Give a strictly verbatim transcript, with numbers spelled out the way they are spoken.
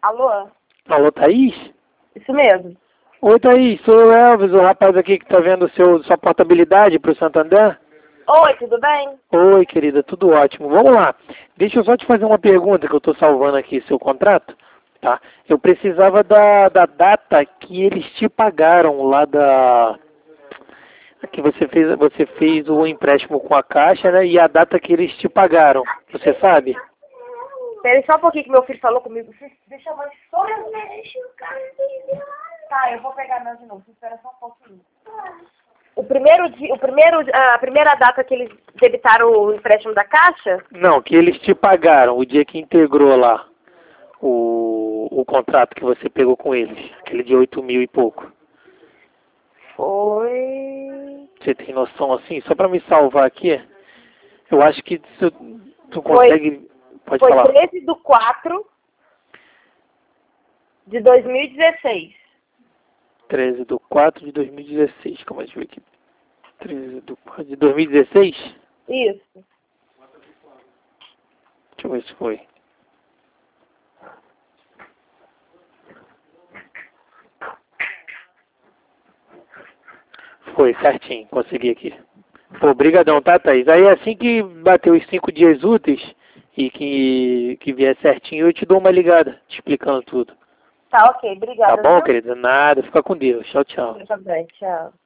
Alô? Alô, Thaís? Isso mesmo. Oi, Thaís, sou o Elvis, o rapaz aqui que tá vendo seu, sua portabilidade pro Santander. Oi, tudo bem? Oi, querida, tudo ótimo. Vamos lá. Deixa eu só te fazer uma pergunta que eu tô salvando aqui seu contrato, tá? Eu precisava da, da data que eles te pagaram lá da... Que você fez, você fez o empréstimo com a Caixa, né? E a data que eles te pagaram. Você sabe? Espera aí só um pouquinho que meu filho falou comigo. Deixa a mãe só. Tá, eu vou pegar meu de novo. Você espera só um pouquinho. O primeiro dia, o primeiro, a primeira data que eles debitaram o empréstimo da Caixa? Não, que eles te pagaram o dia que integrou lá o, o contrato que você pegou com eles. Aquele de oito mil e pouco. Foi... Você tem noção assim? Só para me salvar aqui, eu acho que se tu consegue... Foi, Pode foi falar. treze de quatro de dois mil e dezesseis. treze de quatro de dois mil e dezesseis. Como é que eu ver aqui? treze de quatro de dois mil e dezesseis? Isso. Deixa eu ver se foi. Foi, certinho. Consegui aqui. Pô, brigadão, tá, Thaís? Aí assim que bater os cinco dias úteis e que, que vier certinho, eu te dou uma ligada, te explicando tudo. Tá, ok. Tá Obrigada, bom, viu? querida? Nada. Fica com Deus. Tchau, tchau. Eu também. Tchau.